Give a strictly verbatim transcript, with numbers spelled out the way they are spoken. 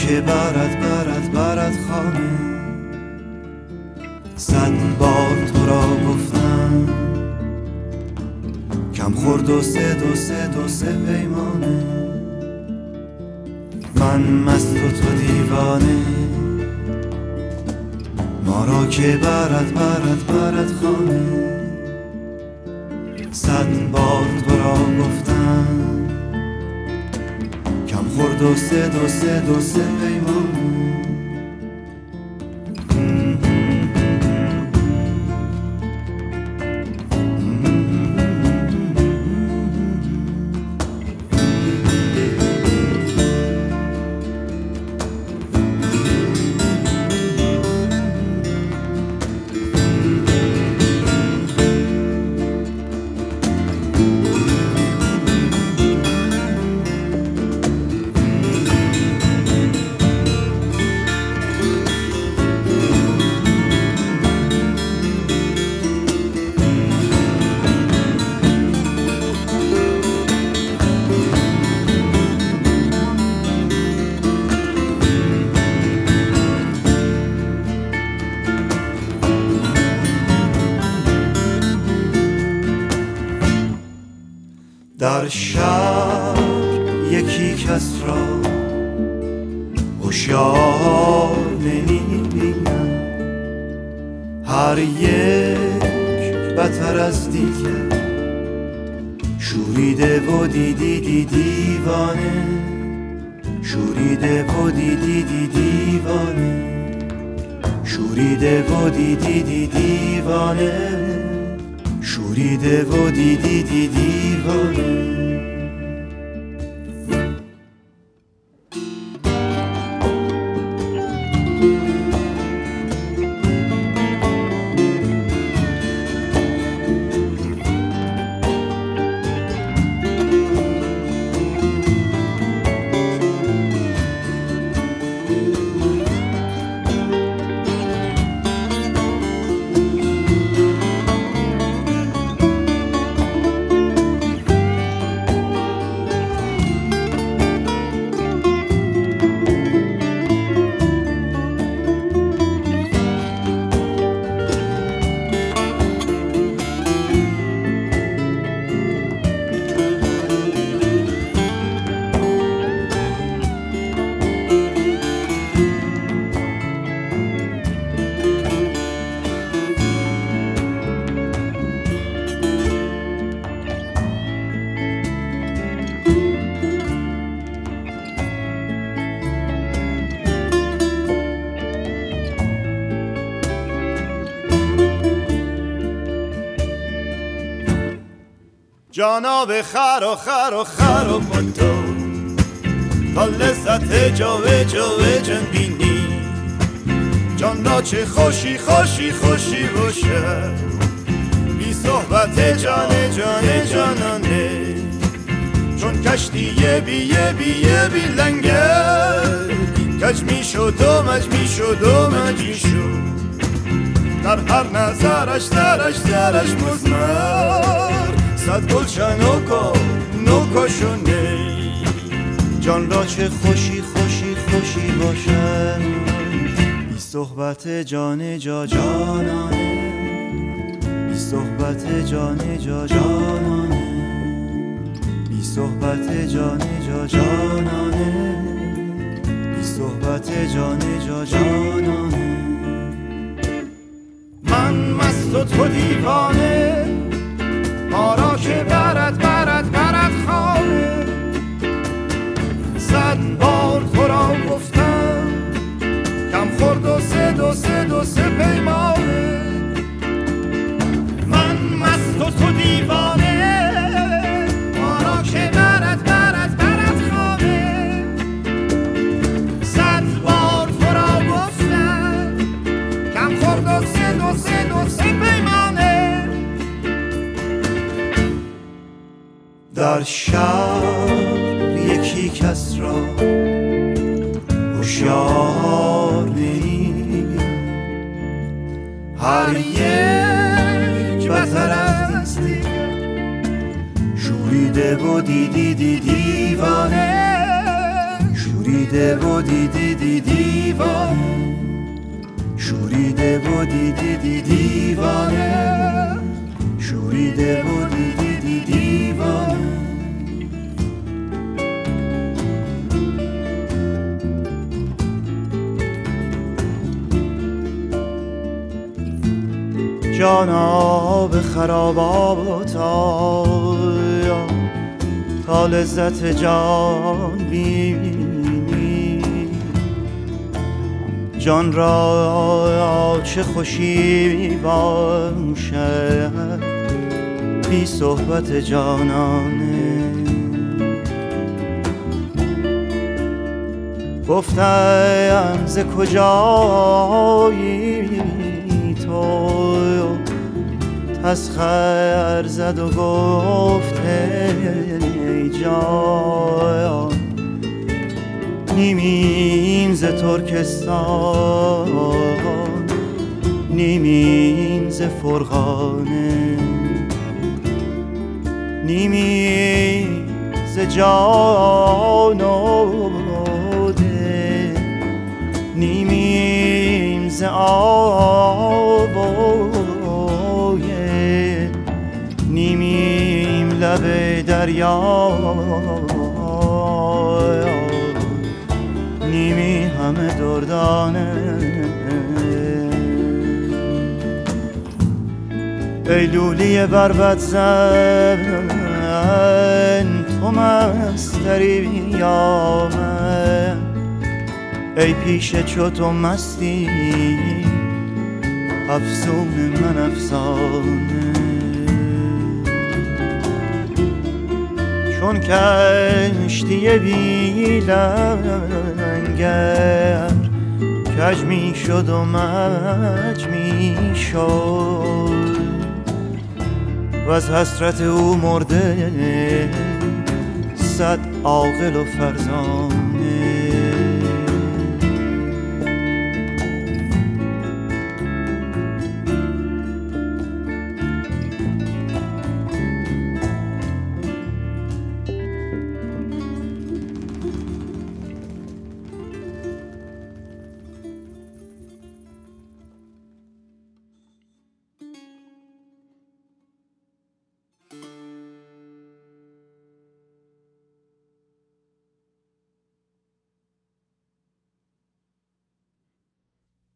که برد برد برد خانه. صد بار تو را گفتم کم خورد و سه دو سه دو سه پیمانه. من مست و تو دیوانه، ما را که برد برد برد خانه. صد بار تو را گفتم کم خورد و سه دو سه دو سه پیمانه. در شهر یکی کس را هوشیار نمی‌بینم، هر یک بتر از دیگر شوریده و دیدی دی دیوانه. شوریده و دیدی دی دیوانه، شوریده و دیدی دی دیوانه، شوریده و دیدی دی دیوانه. جاناب خر و خر و خر و متو تا لذت جاوه جاوه جن بینی. جان را چه خوشی خوشی خوشی باشه، بی صحبت جان جان جانانه. چون کشتیه بیه بیه بی لنگر، کج می شد و مج می شد و مج می شد. در هر نظرش درش درش مزمر، صد گلشن نوکو نوکو شونه. جان را چه خوشی خوشی خوشی باشد، بی صحبت جان جا جانانه. بی صحبت جان جا جانانه، بی صحبت جان جا جانانه، بی صحبت جان جا جانانه. من مست و تو دیوانه، ما را که برد برد برد خانه. صد بار تو را گفتم کم خورد و سه دو سه دو سه پیمانه. من مست و تو دیوانه، ما را که برد برد برد خانه. صد بار تو را گفتم کم خورد و سه دو سه دو سه پیمانه. در شهر یکی کس را هوشیار نمی‌بینم، هر یک بتر از دیگر شوریده و دیدی دی دیوانه. شوریده و و دیدی دی دیوانه، شوریده و دیدی دی دیوانه، شوریده و دیدی دی دیوانه. جانا به خرابات آیا تا لذت جان بینی، جان را چه خوشی باشد بی صحبت جانانه. گفتم ز کجایی تو، تسخر زد و گفت ای جان نیمین ز ترکستان، نیمین ز فرغانه، نیمین ز جان و دل، نیمین ز آب و نیمیم لب دریا، نیمی همه دردانه. ای لولی بربط زن تو مستری یا من، ای پیش چو تو مستی افسون من افسانه. چون کشتی بی لنگر کج می شد و مج می شد، و از حسرت او مرده صد عاقل و فرزانه.